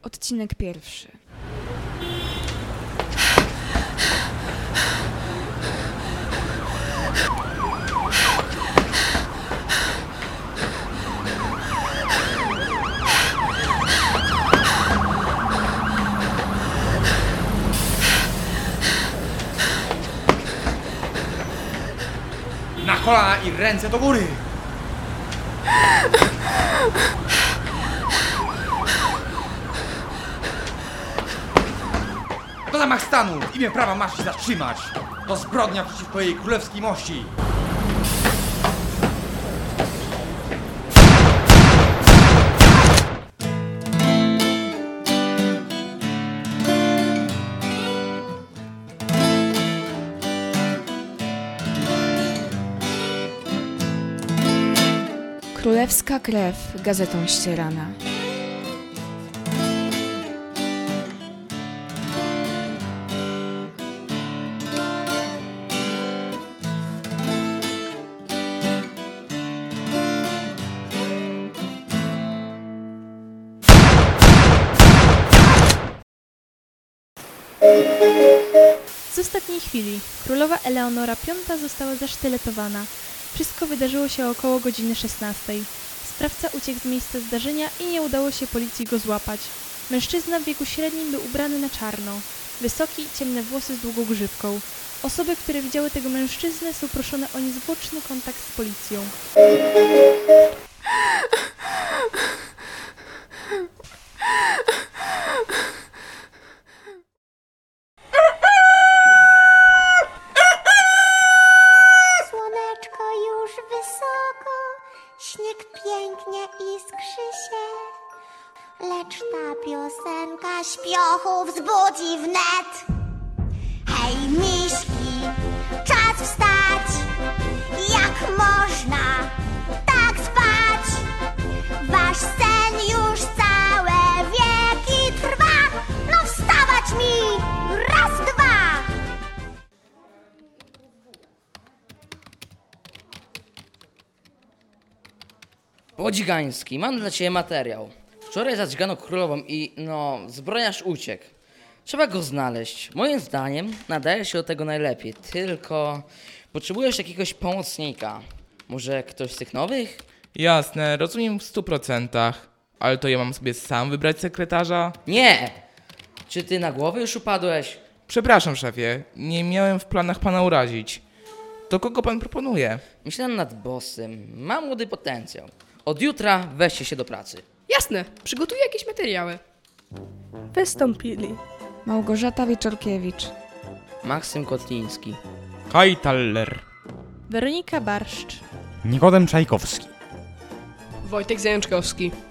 Odcinek 1. Na kolana i ręce do góry! To zamach stanu! W imię prawa masz się zatrzymać! To zbrodnia przeciwko jej królewskiej mości! Królewska krew gazetą ścierana. Z ostatniej chwili królowa Eleonora V została zasztyletowana. Wszystko wydarzyło się około godziny 16. Sprawca uciekł z miejsca zdarzenia i nie udało się policji go złapać. Mężczyzna w wieku średnim był ubrany na czarno. Wysoki, ciemne włosy z długą grzywką. Osoby, które widziały tego mężczyznę, są proszone o niezwłoczny kontakt z policją. Słoneczko już wysoko, śnieg pięknie iskrzy się, lecz ta piosenka śpiochów wzbudzi wnet. Hej miśki, czas wstać, jak można tak spać? Wasz sen już całe wieki trwa, no wstawać mi, raz, dwa! Podzigański, mam dla ciebie materiał. Wczoraj zadźgano królową i, zbrojniarz uciekł. Trzeba go znaleźć. Moim zdaniem nadaje się do tego najlepiej, tylko potrzebujesz jakiegoś pomocnika. Może ktoś z tych nowych? Jasne, rozumiem w 100%. Ale to ja mam sobie sam wybrać sekretarza? Nie! Czy ty na głowę już upadłeś? Przepraszam, szefie, nie miałem w planach pana urazić. To kogo pan proponuje? Myślałem nad bossem. Mam młody potencjał. Od jutra weźcie się do pracy. Jasne, przygotuję jakieś materiały. Wystąpili Małgorzata Wieczorkiewicz, Maksym Kotliński. Kai Taller, Weronika Barszcz, Nikodem Czajkowski. Wojtek Zajączkowski.